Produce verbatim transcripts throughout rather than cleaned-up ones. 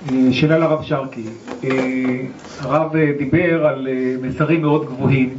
שאלה לרב שרקי. הרב דיבר על מסרים מאוד גבוהים,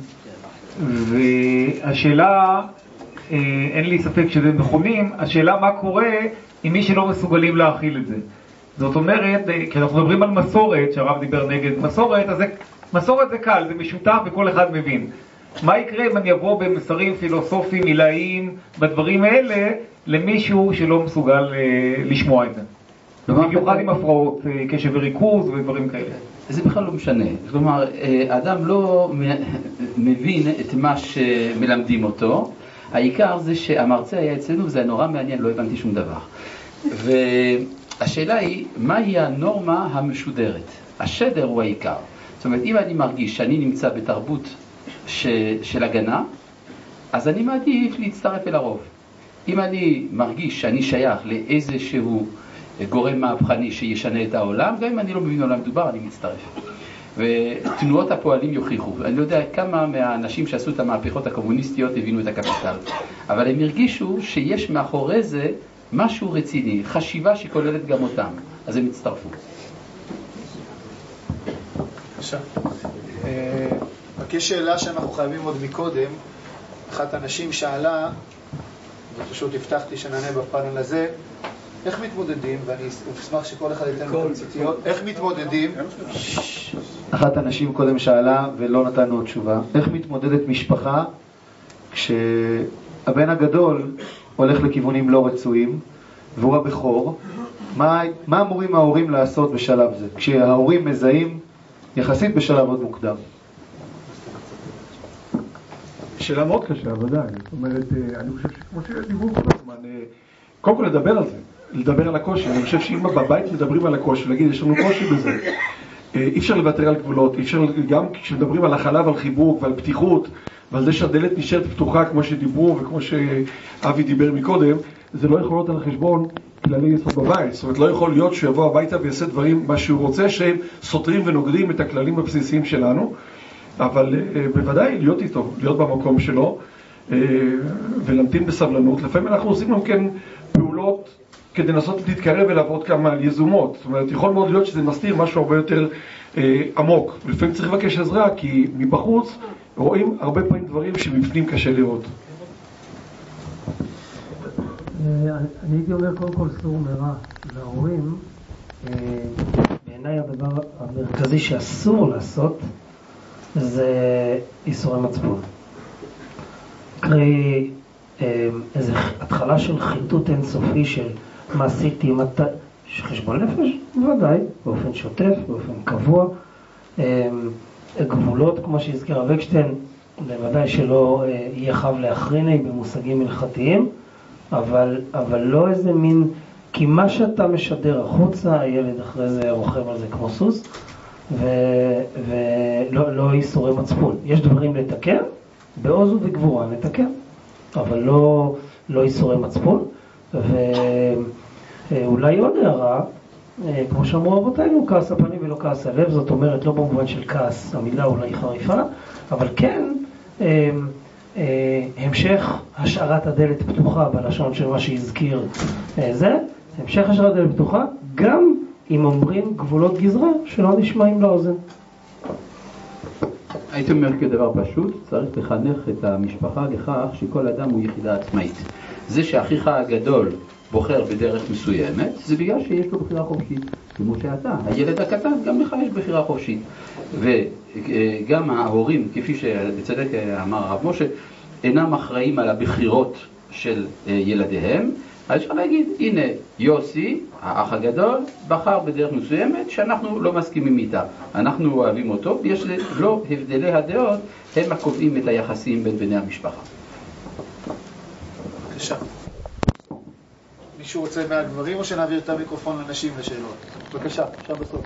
והשאלה, אין לי ספק שזה נכונים, השאלה מה קורה עם מי שלא מסוגלים להכיל את זה. זאת אומרת, כשאנחנו מדברים על מסורת, שהרב דיבר נגד מסורת, אז זה, מסורת זה קל, זה משותף וכל אחד מבין. מה יקרה אם אני אבוא במסרים פילוסופיים, עילאיים, בדברים האלה, למישהו שלא מסוגל לשמוע את זה? במיוחד עם הפרעות, קשב וריכוז ודברים כאלה. זה בכלל לא משנה. כלומר, האדם לא מבין את מה שמלמדים אותו. העיקר זה שהמרצה היה אצלנו, וזה נורא מעניין, לא הבנתי שום דבר. והשאלה היא, מהי הנורמה המשודרת? השדר הוא העיקר. זאת אומרת, אם אני מרגיש שאני נמצא בתרבות ש... של הגנה, אז אני מעדיף להצטרף אל הרוב. אם אני מרגיש שאני שייך לאיזשהו גורם מהפכני שישנה את העולם, גם אם אני לא מבין עולם מדובר, אני מצטרף. ותנועות הפועלים יוכיחו. אני לא יודע כמה מהאנשים שעשו את המהפכות הקומוניסטיות הבינו את הקפיטל. אבל הם הרגישו שיש מאחורי זה משהו רציני, חשיבה שכוללת גם אותם. אז הם הצטרפו. בבקשה. רק יש שאלה שאנחנו חייבים עוד מקודם. אחת הנשים שאלה, ופשוט הבטחתי שנענה בפאנל הזה, איך מתמודדים, ואני אשמח שכל אחד ייתן תמציתיות, איך מתמודדים? אחת הנשים קודם שאלה ולא נתנו עוד תשובה, איך מתמודדת משפחה כשהבן הגדול הולך לכיוונים לא רצויים והוא הבכור? מה, מה אמורים ההורים לעשות בשלב זה? כשההורים מזהים יחסית בשלב עוד מוקדם. שאלה מאוד קשה, ודאי. זאת אומרת, אני חושב שכמו שדיברו כל הזמן, קודם כל לדבר על זה, לדבר על הקושי. אני חושב שאם בבית מדברים על הקושי, ולהגיד, יש לנו קושי בזה. אי אפשר לוותר על גבולות, אי אפשר, גם כשמדברים על החלב, על חיבוק ועל פתיחות, ועל זה שהדלת נשארת פתוחה כמו שדיברו וכמו שאבי דיבר מקודם, זה לא יכול להיות על החשבון כללי יסוד בבית. זאת אומרת, לא יכול להיות שהוא יבוא הביתה ויעשה דברים, מה שהוא רוצה, שהם סותרים ונוגדים את הכללים הבסיסיים שלנו, אבל בוודאי להיות איתו, להיות במקום שלו, ולהמתין בסבלנות. לפעמים אנחנו עושים גם כן פעולות כדי לנסות להתקרב אליו עוד כמה יזומות. זאת אומרת, יכול מאוד להיות שזה מסתיר משהו הרבה יותר אה, עמוק. לפעמים צריך לבקש עזרה, כי מבחוץ רואים הרבה פעמים דברים שמבפנים קשה לראות. אני הייתי אומר קודם כל סור מרע להורים. בעיניי הדבר המרכזי שאסור לעשות זה איסורי מצפון. קרי איזו התחלה של חיתות אינסופי של מה עשיתי, מת... חשבון נפש, בוודאי, באופן שוטף, באופן קבוע. גבולות, כמו שהזכיר הרב אקשטיין, בוודאי שלא יהיה חב להכריני במושגים הלכתיים, אבל, אבל לא איזה מין, כי מה שאתה משדר החוצה, הילד אחרי זה רוכב על זה כמו סוס, ולא לא איסורי מצפון. יש דברים לתקן, בעוז ובגבורה נתקן, אבל לא, לא איסורי מצפון. ואולי עוד הערה, כמו שאמרו אבותינו, כעס הפנים ולא כעס הלב, זאת אומרת לא במובן של כעס, המילה אולי חריפה, אבל כן המשך השארת הדלת פתוחה, בלשון של מה שהזכיר זה, המשך השארת הדלת פתוחה, גם אם אומרים גבולות גזרה שלא נשמעים לאוזן. הייתי אומר כדבר פשוט, צריך לחנך את המשפחה לכך שכל אדם הוא יחידה עצמאית. זה שאחיך הגדול בוחר בדרך מסוימת, זה בגלל שיש לו בחירה חופשית. כמו שאתה, הילד הקטן, גם לך יש בחירה חופשית. וגם ההורים, כפי שבצדק אמר הרב משה, אינם אחראים על הבחירות של ילדיהם. אז אפשר להגיד, הנה יוסי, האח הגדול, בחר בדרך מסוימת שאנחנו לא מסכימים איתה. אנחנו אוהבים אותו, ויש לו הבדלי הדעות, הם הקובעים את היחסים בין בני המשפחה. בבקשה. מישהו רוצה מהגברים או שנעביר את המיקרופון לנשים לשאלות? בבקשה, עכשיו בסוף.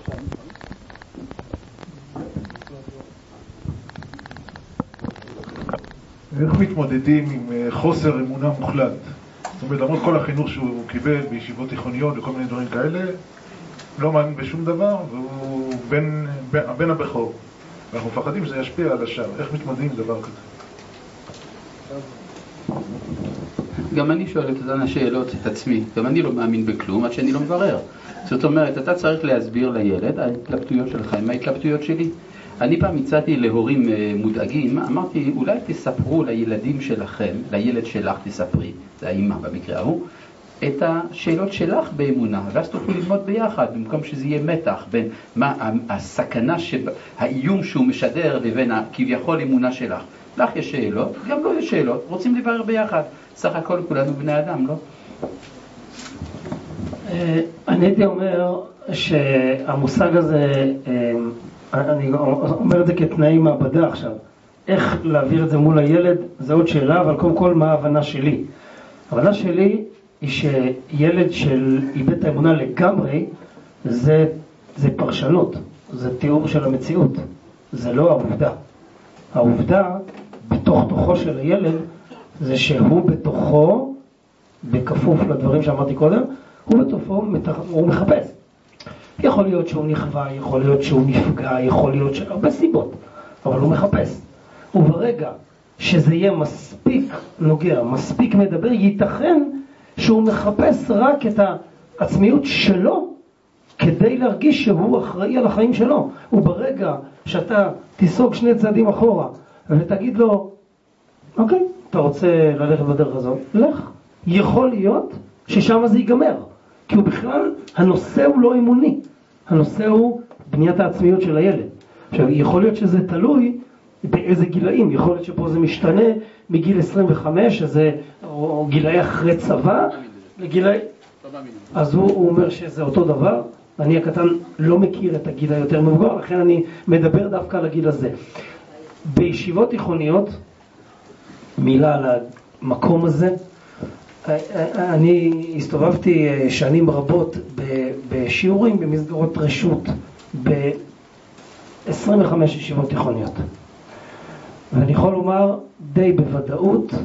איך מתמודדים עם חוסר אמונה מוחלט? זאת אומרת, למרות כל החינוך שהוא קיבל בישיבות תיכוניות וכל מיני דברים כאלה, לא מאמין בשום דבר, והוא בן, בן, הבן הבכור. ואנחנו מפחדים שזה ישפיע על השאר. איך מתמודדים עם דבר כזה? גם אני שואל את אותן השאלות את עצמי, גם אני לא מאמין בכלום עד שאני לא מברר. זאת אומרת, אתה צריך להסביר לילד, ההתלבטויות שלך עם ההתלבטויות שלי. אני פעם הצעתי להורים מודאגים, אמרתי, אולי תספרו לילדים שלכם, לילד שלך תספרי, זה האמא במקרה ההוא, את השאלות שלך באמונה, ואז תוכלו ללמוד ביחד, במקום שזה יהיה מתח בין מה הסכנה, האיום שהוא משדר לבין כביכול אמונה שלך. לך יש שאלות, גם לא יש שאלות, רוצים לברר ביחד. סך הכל כולנו בני אדם, לא? אני הייתי אומר שהמושג הזה, אני אומר את זה כתנאי מעבדה עכשיו, איך להעביר את זה מול הילד, זה עוד שאלה, אבל קודם כל מה ההבנה שלי? ההבנה שלי היא שילד של איבד את האמונה לגמרי, זה, זה פרשנות, זה תיאור של המציאות, זה לא העובדה. העובדה בתוך תוכו של הילד זה שהוא בתוכו, בכפוף לדברים שאמרתי קודם, הוא בתוכו, הוא מחפש. יכול להיות שהוא נכווה, יכול להיות שהוא נפגע, יכול להיות שהרבה סיבות, אבל הוא מחפש. וברגע שזה יהיה מספיק נוגע, מספיק מדבר, ייתכן שהוא מחפש רק את העצמיות שלו כדי להרגיש שהוא אחראי על החיים שלו. וברגע שאתה תיסוג שני צעדים אחורה ותגיד לו, אוקיי, אתה רוצה ללכת בדרך הזאת? לך. יכול להיות ששם זה ייגמר. כי הוא בכלל, הנושא הוא לא אמוני. הנושא הוא בניית העצמיות של הילד. עכשיו, יכול להיות שזה תלוי באיזה גילאים. יכול להיות שפה זה משתנה מגיל עשרים וחמש, שזה, או גילאי אחרי צבא, לגילאי... אז הוא, הוא אומר שזה אותו דבר. אני הקטן לא מכיר את הגיל היותר מבוגר, לכן אני מדבר דווקא על הגיל הזה. בישיבות תיכוניות, מילה על המקום הזה, אני הסתובבתי שנים רבות בשיעורים במסגרות רשות ב-עשרים וחמש ישיבות תיכוניות. ואני יכול לומר די בוודאות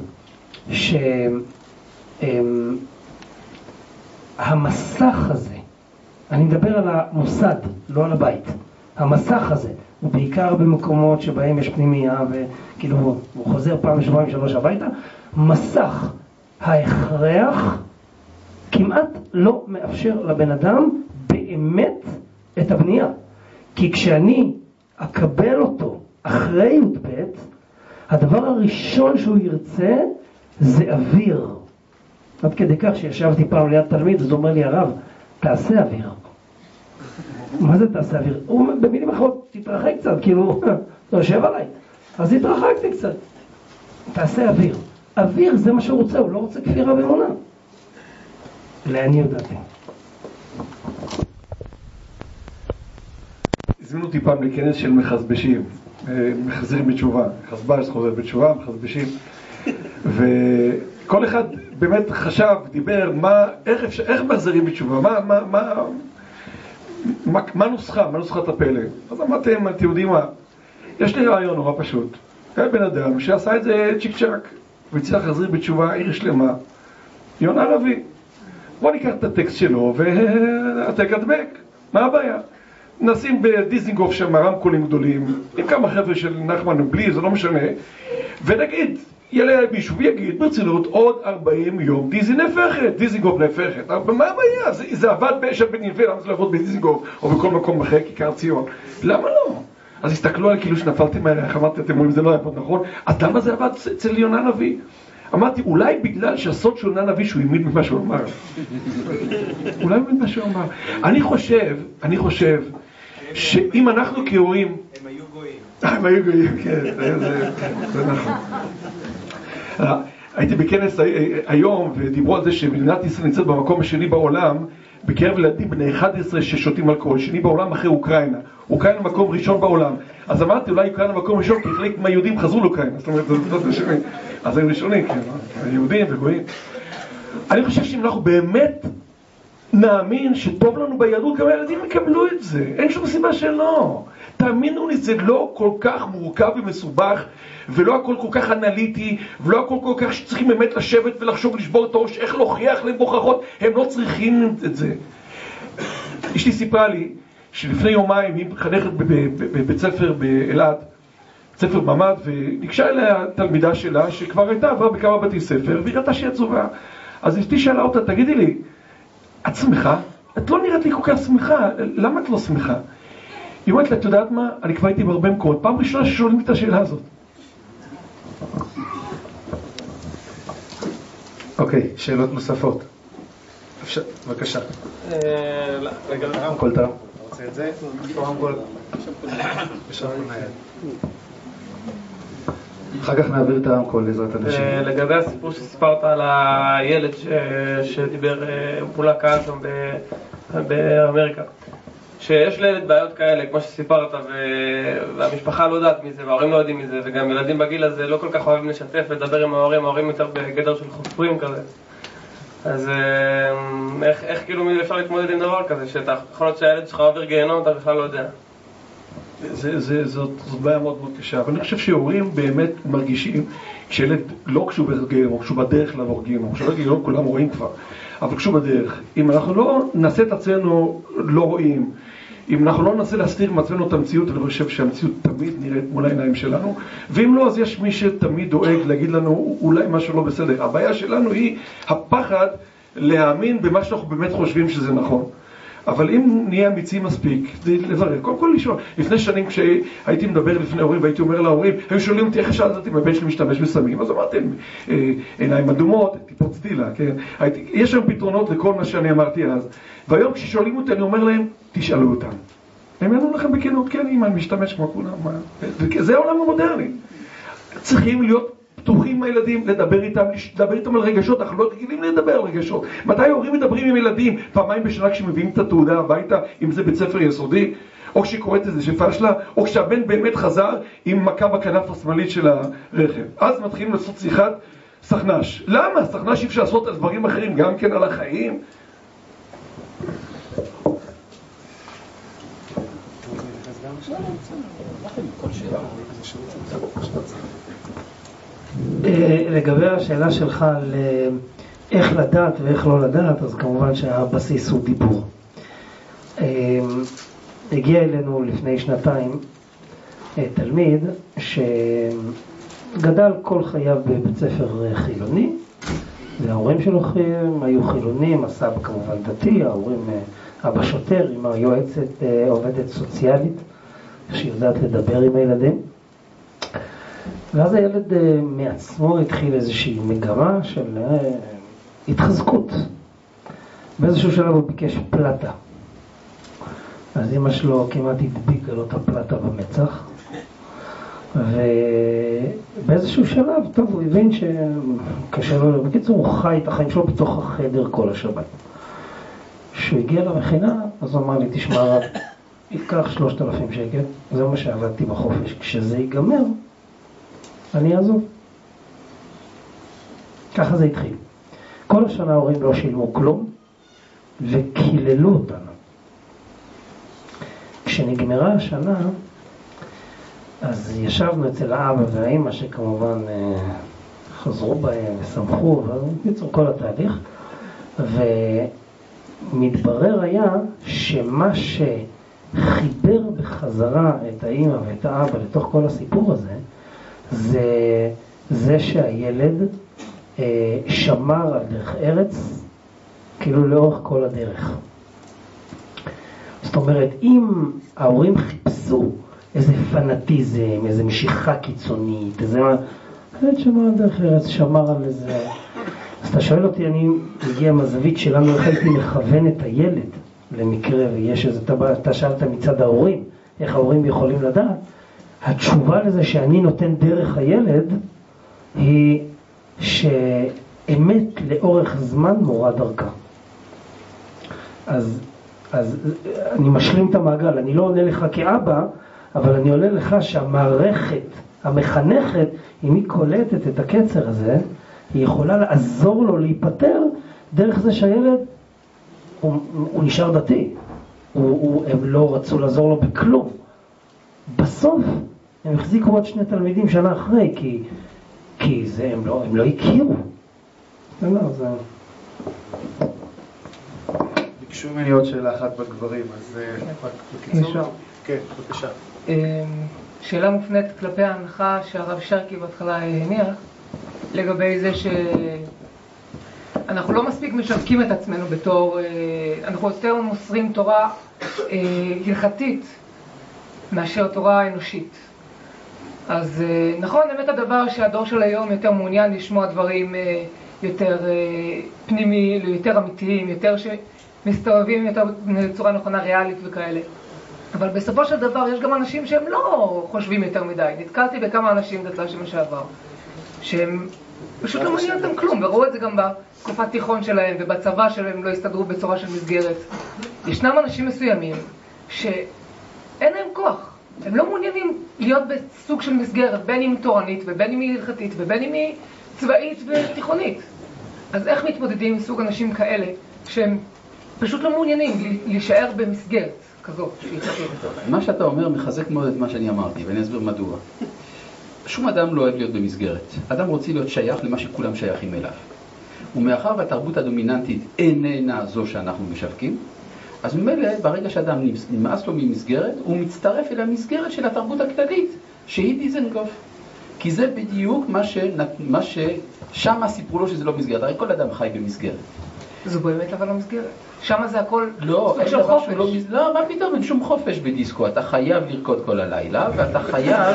שהמסך הזה, אני מדבר על המוסד, לא על הבית, המסך הזה, הוא בעיקר במקומות שבהם יש פנימייה וכאילו הוא חוזר פעם שבועיים שלוש הביתה, מסך ההכרח כמעט לא מאפשר לבן אדם באמת את הבנייה. כי כשאני אקבל אותו אחרי י"ב, הדבר הראשון שהוא ירצה זה אוויר. עד כדי כך שישבתי פעם ליד תלמיד, אז הוא אומר לי, הרב, תעשה אוויר. מה זה תעשה אוויר? הוא במילים אחרות, תתרחק קצת, כאילו, לא יושב עליי. אז התרחקתי קצת. תעשה אוויר. אוויר זה מה שהוא רוצה, הוא לא רוצה כפירה באמונה. לעניות דעתי. הזמינו אותי פעם לכנס של מחזבשים, מחזירים בתשובה, חזבש חוזר בתשובה, מחזבשים, וכל אחד באמת חשב, דיבר, מה, איך, אפשר, איך מחזירים בתשובה, מה, מה, מה, מה, מה נוסחה, מה נוסחת הפלא. אז אמרתם, אתם יודעים מה, יש לי רעיון נורא פשוט. היה בן אדם שעשה את זה צ'יק צ'ק, והצליח להחזיר בתשובה עיר שלמה, יונה ערבי. בוא ניקח את הטקסט שלו והעתק הדבק, מה הבעיה? נשים בדיזינגוף שם רמקולים גדולים, עם כמה חבר'ה של נחמן בלי, זה לא משנה, ונגיד, יעלה מישהו ויגיד ברצינות עוד ארבעים יום דיזי נפחת, דיזינגוף נפחת. מה הבעיה? זה, זה עבד בשם בנינווה, למה זה לעבוד בדיזינגוף או בכל מקום אחר, כיכר ציון? למה לא? אז הסתכלו על כאילו שנפלתם עליה, אמרתי, אתם אומרים, זה לא היה פה נכון, אז למה זה עבד אצל יונה נביא? אמרתי, אולי בגלל שהסוד של יונה נביא שהוא העמיד ממה שהוא אמר. אולי העמיד ממה שהוא אמר. אני חושב, אני חושב, שאם אנחנו כהורים... הם היו גויים. הם היו גויים, כן, זה נכון. הייתי בכנס היום ודיברו על זה שמדינת ישראל נמצאת במקום השני בעולם בקרב ילדים בני אחד עשרה ששותים אלכוהול, שני בעולם אחרי אוקראינה. אוקראינה מקום ראשון בעולם. אז אמרתי, אולי אוקראינה מקום ראשון, כי חלק מהיהודים חזרו לאוקראינה. זאת אומרת, זה שני. אז הם ראשונים, כן, היהודים וגויים. אני חושב שאם אנחנו באמת נאמין שטוב לנו ביהדות, גם הילדים יקבלו את זה. אין שום סיבה שלא. תאמינו לי, זה לא כל כך מורכב ומסובך, ולא הכל כל כך אנליטי, ולא הכל כל כך שצריכים באמת לשבת ולחשוב ולשבור את הראש, איך להוכיח להם הוכחות, הם לא צריכים את זה. אשתי סיפרה לי שלפני יומיים היא מחנכת בבית ספר באלעד, ספר ממ"ד, וניגשה אליה תלמידה שלה שכבר הייתה עברה בכמה בתי ספר, והיא ראתה שהיא עצובה. אז אשתי שאלה אותה, תגידי לי, את שמחה? את לא נראית לי כל כך שמחה, למה את לא שמחה? היא אומרת לה, את יודעת מה? אני כבר הייתי בהרבה מקומות, פעם ראשונה ששואלים את השאלה הזאת. אוקיי, שאלות נוספות. בבקשה. רגע, רמקול, אתה רוצה את זה? רמקול. אחר כך נעביר את הרמקול לעזרת אנשים. לגבי הסיפור שסיפרת על הילד שדיבר פולה כאן שם באמריקה, שיש לילד בעיות כאלה, כמו שסיפרת, והמשפחה לא יודעת מזה, וההורים לא יודעים מזה, וגם ילדים בגיל הזה לא כל כך אוהבים לשתף ולדבר עם ההורים, ההורים יותר בגדר של חופרים כזה. אז איך, איך כאילו אפשר להתמודד עם דבר כזה, שאתה יכול להיות שהילד שלך עובר גיהנום, אתה בכלל לא יודע? זה, זה, זאת, זאת בעיה מאוד מאוד קשה, אבל אני חושב שהורים באמת מרגישים כשילד, לא כשהוא בגיהנום, כשהוא בדרך לעבור גיהנום, כשהוא בגיהנום כולם רואים כבר, אבל כשהוא בדרך, אם אנחנו לא נעשה את עצמנו לא רואים, אם אנחנו לא ננסה להסתיר מעצמנו את המציאות, אני חושב שהמציאות תמיד נראית מול העיניים שלנו, ואם לא, אז יש מי שתמיד דואג להגיד לנו אולי משהו לא בסדר. הבעיה שלנו היא הפחד להאמין במה שאנחנו באמת חושבים שזה נכון. אבל אם נהיה אמיצים מספיק, זה לברר. קודם כל לשאול. לפני שנים כשהייתי מדבר לפני הורים והייתי אומר להורים, היו שואלים אותי איך שאלת אותי אם הבן שלי משתמש בסמים, אז אמרתי, עיניים אדומות, טיפות סטילה, כן? הייתי, יש שם פתרונות לכל מה שאני אמרתי אז. והיום כששואלים אותי אני אומר להם, תשאלו אותם. הם יענו לכם בכנות, כן, אם אני משתמש כמו כולם. זה העולם המודרני. צריכים להיות פתוחים עם הילדים, לדבר איתם, לדבר איתם על רגשות, אנחנו לא רגילים לדבר על רגשות. מתי ההורים מדברים עם ילדים? פעמיים בשנה כשמביאים את התעודה הביתה, אם זה בית ספר יסודי, או כשקוראת איזה שפשלה, או כשהבן באמת חזר עם מכה בכנף השמאלית של הרכב. אז מתחילים לעשות שיחת סכנש. למה? סכנש אפשר לעשות על דברים אחרים, גם כן על החיים. לגבי השאלה שלך על איך לדעת ואיך לא לדעת, אז כמובן שהבסיס הוא דיבור. הגיע אלינו לפני שנתיים תלמיד שגדל כל חייו בבית ספר חילוני, וההורים שלו היו חילונים, הסבא כמובן דתי, ההורים, אבא שוטר, עם היועצת עובדת סוציאלית שיודעת לדבר עם הילדים. ואז הילד מעצמו התחיל איזושהי מגמה של התחזקות. באיזשהו שלב הוא ביקש פלטה. אז אמא שלו כמעט הדביקה לו את הפלטה במצח. ובאיזשהו שלב, טוב, הוא הבין שקשה לו, בקיצור הוא חי את החיים שלו בתוך החדר כל השבת. כשהוא הגיע למכינה, אז הוא אמר לי, תשמע רב, ייקח שלושת אלפים שקל, זה מה שעבדתי בחופש. כשזה ייגמר, אני אעזוב. ככה זה התחיל. כל השנה ההורים לא שילמו כלום, וקיללו אותנו. כשנגמרה השנה, אז ישבנו אצל האבא והאמא, שכמובן חזרו בהם ושמחו, ובקיצור כל התהליך, ומתברר היה שמה שחיבר בחזרה את האמא ואת האבא לתוך כל הסיפור הזה, זה, זה שהילד אה, שמר על דרך ארץ, כאילו לאורך כל הדרך. זאת אומרת, אם ההורים חיפשו איזה פנאטיזם, איזה משיכה קיצונית, איזה מה, הילד שמר על דרך ארץ, שמר על איזה... אז אתה שואל אותי, אני מגיע מהזווית שלנו, איך הייתי מכוון את הילד למקרה, ויש איזה, אתה, אתה שאלת מצד ההורים, איך ההורים יכולים לדעת? התשובה לזה שאני נותן דרך הילד היא שאמת לאורך זמן מורה דרכה. אז, אז אני משלים את המעגל, אני לא עונה לך כאבא, אבל אני עונה לך שהמערכת, המחנכת, אם היא קולטת את הקצר הזה, היא יכולה לעזור לו להיפטר דרך זה שהילד הוא, הוא נשאר דתי. הוא, הוא, הם לא רצו לעזור לו בכלום. בסוף הם החזיקו עוד שני תלמידים שנה אחרי, כי, כי זה, הם, לא, הם לא הכירו. זה לא, זה... ביקשו ממני עוד שאלה אחת בגברים, אז בקיצור... כן, בבקשה. שאלה מופנית כלפי ההנחה שהרב שרקי בהתחלה הניח, לגבי זה שאנחנו לא מספיק משווקים את עצמנו בתור, אנחנו יותר מוסרים תורה הלכתית מאשר תורה אנושית. אז נכון, באמת הדבר שהדור של היום יותר מעוניין לשמוע דברים יותר פנימיים, יותר אמיתיים, יותר שמסתובבים יותר בצורה נכונה ריאלית וכאלה. אבל בסופו של דבר יש גם אנשים שהם לא חושבים יותר מדי. נתקלתי בכמה אנשים דתלה שעבר, שהם פשוט לא מעניין אותם כלום, וראו את זה גם בתקופת תיכון שלהם ובצבא שלהם לא הסתדרו בצורה של מסגרת. ישנם אנשים מסוימים שאין להם כוח. הם לא מעוניינים להיות בסוג של מסגרת, בין אם תורנית ובין אם היא הלכתית ובין אם היא צבאית ותיכונית. אז איך מתמודדים עם סוג אנשים כאלה שהם פשוט לא מעוניינים להישאר במסגרת כזאת שהיא חתירת? מה שאתה אומר מחזק מאוד את מה שאני אמרתי, ואני אסביר מדוע. שום אדם לא אוהב להיות במסגרת. אדם רוצה להיות שייך למה שכולם שייכים אליו. ומאחר והתרבות הדומיננטית איננה זו שאנחנו משווקים, אז ממילא ברגע שאדם נמאס לו ממסגרת, הוא מצטרף אל המסגרת של התרבות הכללית, שהיא דיזנגוף. כי זה בדיוק מה, שנת... מה ששם סיפרו לו שזה לא מסגרת. הרי כל אדם חי במסגרת. זו באמת אבל לא מסגרת. שם זה הכל לא, סוג של חופש. לא, לא, מה פתאום? אין שום חופש בדיסקו. אתה חייב לרקוד כל הלילה, ואתה חייב,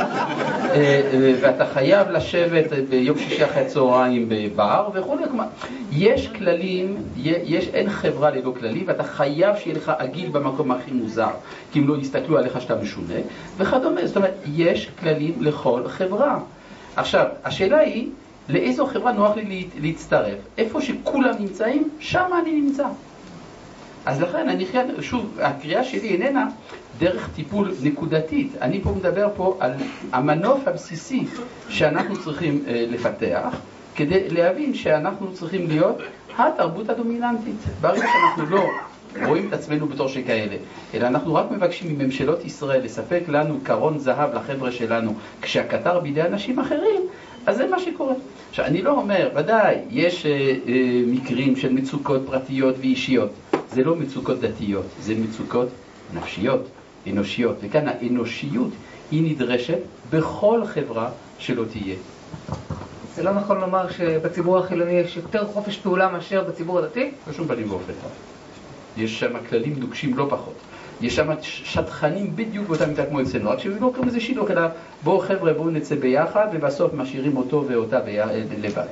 ואתה חייב לשבת ביום שישי אחרי הצהריים בבר וכו'. יש כללים, יש, אין חברה ללא כללים, ואתה חייב שיהיה לך עגיל במקום הכי מוזר, כי אם לא יסתכלו עליך שאתה משונה, וכדומה. זאת אומרת, יש כללים לכל חברה. עכשיו, השאלה היא, לאיזו חברה נוח לי להצטרף? איפה שכולם נמצאים, שם אני נמצא. אז לכן, אני חייב, שוב, הקריאה שלי איננה דרך טיפול נקודתית. אני פה מדבר פה על המנוף הבסיסי שאנחנו צריכים אה, לפתח, כדי להבין שאנחנו צריכים להיות התרבות הדומיננטית. ברגע שאנחנו לא רואים את עצמנו בתור שכאלה, אלא אנחנו רק מבקשים מממשלות ישראל לספק לנו קרון זהב לחבר'ה שלנו, כשהקטר בידי אנשים אחרים, אז זה מה שקורה. עכשיו, אני לא אומר, ודאי, יש אה, אה, מקרים של מצוקות פרטיות ואישיות. זה לא מצוקות דתיות, זה מצוקות נפשיות, אנושיות. וכאן האנושיות היא נדרשת בכל חברה שלא תהיה. זה לא נכון לומר שבציבור החילוני יש יותר חופש פעולה מאשר בציבור הדתי? בשום פנים ואופן. יש שם כללים נוקשים לא פחות. יש שם שטחנים בדיוק באותה מיטה כמו אצלנו, רק שלא קוראים לזה שילוך, אלא בואו חבר'ה, בואו נצא ביחד, ובסוף משאירים אותו ואותה לבד.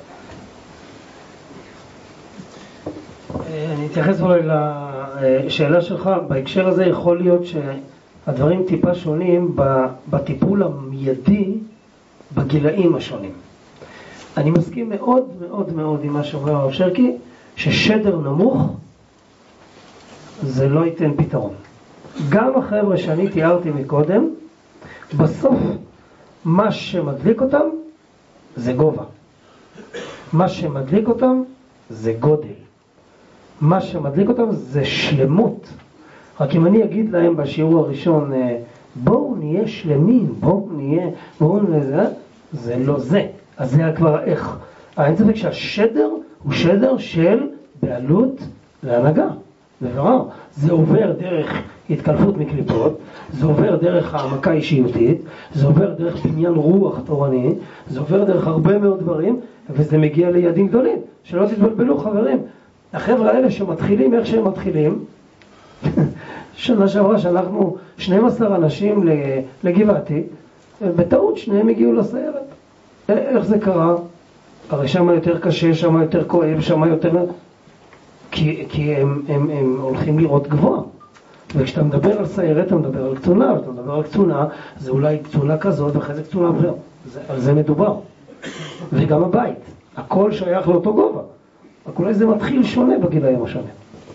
אני אתייחס אולי לשאלה שלך. בהקשר הזה יכול להיות שהדברים טיפה שונים בטיפול המיידי בגילאים השונים. אני מסכים מאוד מאוד מאוד עם מה שאומר הרב שרקי, ששדר נמוך זה לא ייתן פתרון. גם החבר'ה שאני תיארתי מקודם, בסוף מה שמדליק אותם זה גובה. מה שמדליק אותם זה גודל. מה שמדליק אותם זה שלמות. רק אם אני אגיד להם בשיעור הראשון, בואו נהיה שלמים, בואו נהיה, בואו נהיה, זה לא זה. אז זה כבר איך. אין ספק שהשדר הוא שדר של בעלות להנהגה. דבר, זה עובר דרך התקלפות מקליפות, זה עובר דרך העמקה אישיותית, זה עובר דרך בניין רוח תורני, זה עובר דרך הרבה מאוד דברים, וזה מגיע ליעדים גדולים. שלא תתבלבלו חברים, החבר'ה האלה שמתחילים איך שהם מתחילים, שנה שעברה שאנחנו שנים עשר אנשים לגבעתי, בטעות שניהם הגיעו לסיירת. איך זה קרה? הרי שם יותר קשה, שם יותר כואב, שם יותר... כי, כי הם, הם, הם הולכים לראות גבוה. וכשאתה מדבר על סיירת, אתה מדבר על קצונה, ואתה מדבר על קצונה, זה אולי קצונה כזאת, ואחרי זה קצונה אחרת. על זה מדובר. וגם הבית. הכל שייך לאותו גובה. רק אולי זה מתחיל שונה בגילאים השונים.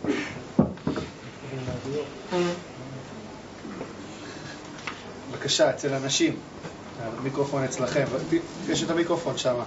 בבקשה, אצל אנשים. המיקרופון אצלכם. יש את המיקרופון שם.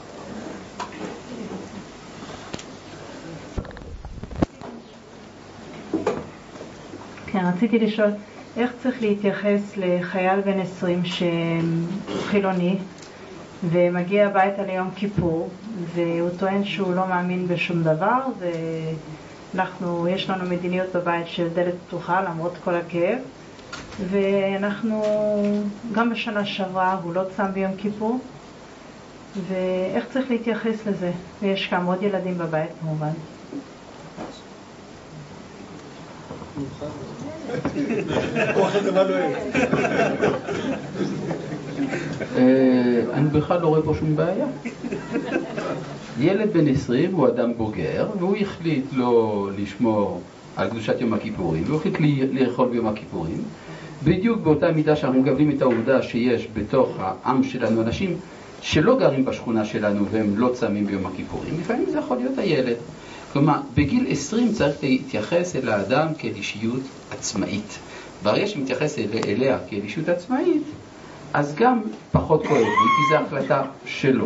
כן, רציתי לשאול, איך צריך להתייחס לחייל בן עשרים שחילוני ומגיע הביתה ליום כיפור והוא טוען שהוא לא מאמין בשום דבר ואנחנו, יש לנו מדיניות בבית של דלת פתוחה למרות כל הכאב ואנחנו, גם בשנה שעברה הוא לא צם ביום כיפור, ואיך צריך להתייחס לזה? ויש כמה עוד ילדים בבית כמובן. אני בכלל לא רואה פה שום בעיה. ילד בן עשרים הוא אדם בוגר, והוא החליט לא לשמור על קדושת יום הכיפורים, והוא החליט לאכול ביום הכיפורים. בדיוק באותה מידה שאנחנו מקבלים את העובדה שיש בתוך העם שלנו אנשים שלא גרים בשכונה שלנו והם לא צמים ביום הכיפורים, לפעמים זה יכול להיות הילד. כלומר, בגיל עשרים צריך להתייחס אל האדם כאל אישיות עצמאית. ברגע שמתייחס אליה כאל אישיות עצמאית, אז גם פחות כואב לי, כי זו החלטה שלו.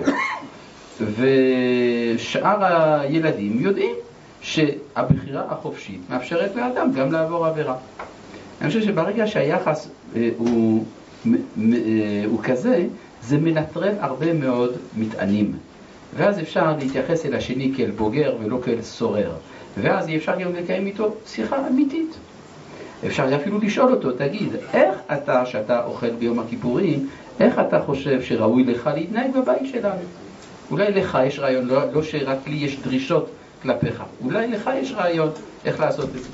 ושאר הילדים יודעים שהבחירה החופשית מאפשרת לאדם גם לעבור עבירה. אני חושב שברגע שהיחס אה, הוא, אה, הוא כזה, זה מנטרל הרבה מאוד מטענים. ואז אפשר להתייחס אל השני כאל בוגר ולא כאל סורר. ואז אפשר גם לקיים איתו שיחה אמיתית. אפשר אפילו לשאול אותו, תגיד, איך אתה, שאתה אוכל ביום הכיפורים, איך אתה חושב שראוי לך להתנהג בבית שלנו? אולי לך יש רעיון, לא, לא שרק לי יש דרישות כלפיך. אולי לך יש רעיון איך לעשות את זה.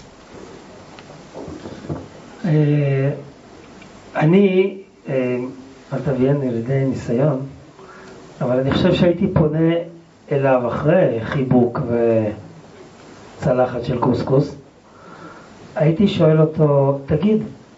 אני, אל תביאני על ידי ניסיון, אבל אני חושב שהייתי פונה אליו אחרי חיבוק וצלחת של קוסקוס. הייתי שואל אותו, תגיד,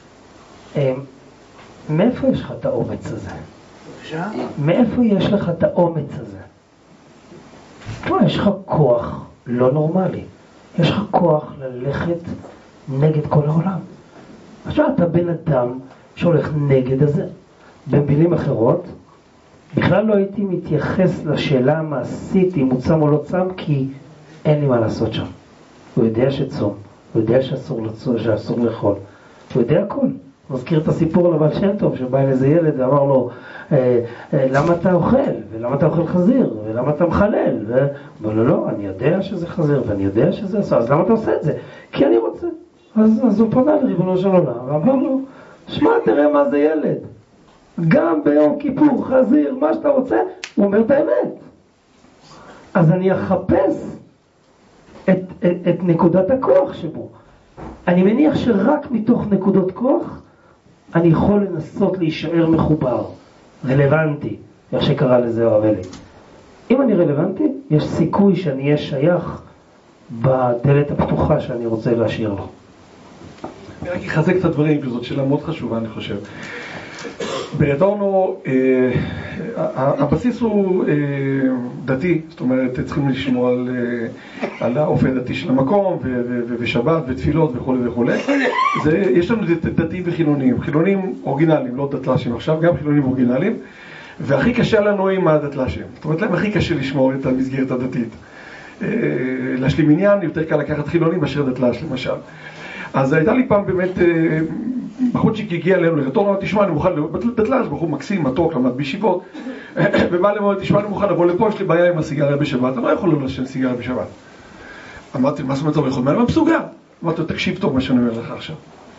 מאיפה יש לך את האומץ הזה? מאיפה יש לך את האומץ הזה? פה יש לך כוח לא נורמלי. יש לך כוח ללכת נגד כל העולם. עכשיו אתה בן אדם שהולך נגד הזה. במילים אחרות, בכלל לא הייתי מתייחס לשאלה המעשית אם הוא צם או לא צם, כי אין לי מה לעשות שם. הוא יודע שצום, הוא יודע שאסור לצום, שאסור לאכול. הוא יודע הכל. מזכיר את הסיפור על הבעל שם טוב, שבא אל איזה ילד ואמר לו, אה, אה, למה אתה אוכל? ולמה אתה אוכל חזיר? ולמה אתה מחלל? ואומר לו, לא, אני יודע שזה חזיר, ואני יודע שזה אסור, אז למה אתה עושה את זה? כי אני רוצה. אז, אז הוא פנה לריבונו של עולם, ואמר לו, שמע, תראה מה זה ילד. גם ביום כיפור, חזיר, מה שאתה רוצה, הוא אומר את האמת. אז אני אחפש את, את, את נקודת הכוח שבו. אני מניח שרק מתוך נקודות כוח, אני יכול לנסות להישאר מחובר, רלוונטי, איך שקרא לזה הרב אלי. אם אני רלוונטי, יש סיכוי שאני אהיה שייך בדלת הפתוחה שאני רוצה להשאיר לו. אני רק אחזק את הדברים, כי זאת שאלה מאוד חשובה, אני חושב. באדורנו, אה, הבסיס הוא אה, דתי, זאת אומרת, צריכים לשמור על, אה, על האופי הדתי של המקום, ו- ו- ו- ושבת, ותפילות וכו' וכו'. זה, יש לנו דתיים וחילונים, חילונים אורגינליים, לא דתל"שים עכשיו, גם חילונים אורגינליים, והכי קשה לנו עם הדתל"שים. זאת אומרת, להם הכי קשה לשמור את המסגרת הדתית. אה, להשלים עניין, יותר קל לקחת חילונים מאשר דתל"ש, למשל. אז הייתה לי פעם באמת, בחודשיק הגיע אלינו לרטור, אמר, תשמע, אני מוכן לדתל"ש, בחור מקסים, מתוק, למד בישיבות, ובא להם, תשמע, אני מוכן לבוא לפה, יש לי בעיה עם הסיגריה בשבת, אני לא יכול לא לשן סיגריה בשבת. אמרתי, מה זאת אומרת, זה לא יכול, מה מסוגל? אמרתי לו, תקשיב טוב מה שאני אומר לך עכשיו.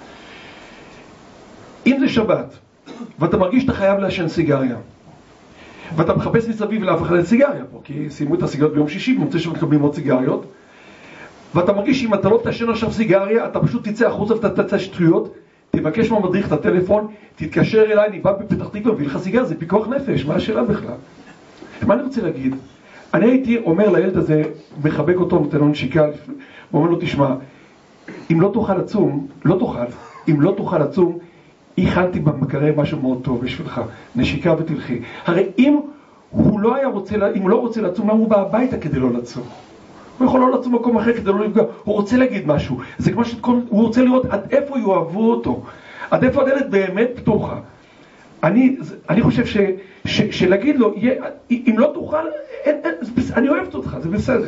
אם זה שבת, ואתה מרגיש שאתה חייב לשן סיגריה, ואתה מחפש מסביב לאף אחד את סיגריה פה, כי סיימו את הסיגריות ביום שישי, במוצאי שבת מקבלים עוד סיגריות, ואתה מרגיש שאם אתה לא תשן עכשיו סיגריה, אתה פשוט תצא החוצה ותצא שטויות, תבקש מהמדריך את הטלפון, תתקשר אליי, אני בא בפתח תקווה וביא לך סיגריה, זה פיקוח נפש, מה השאלה בכלל? מה אני רוצה להגיד? אני הייתי אומר לילד הזה, מחבק אותו, נותן לו נשיקה, ואומר לו, תשמע, אם לא תוכל לצום, לא תוכל, אם לא תוכל לצום, הכנתי במקרה משהו מאוד טוב בשבילך, נשיקה ותלכי. הרי אם הוא לא היה רוצה, אם הוא לא רוצה לצום, למה הוא בא הביתה כדי לא לצום? הוא יכול לא לצום מקום אחר כדי לא לפגוע, הוא רוצה להגיד משהו, זה כמו שכל, הוא רוצה לראות עד איפה יאהבו אותו, עד איפה הדלת באמת פתוחה. אני, אני חושב ש, ש, שלהגיד לו, אם לא תוכל, אין, אין, אני אוהבת אותך, זה בסדר.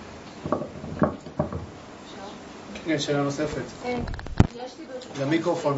כן, שאלה נוספת. למיקרופון.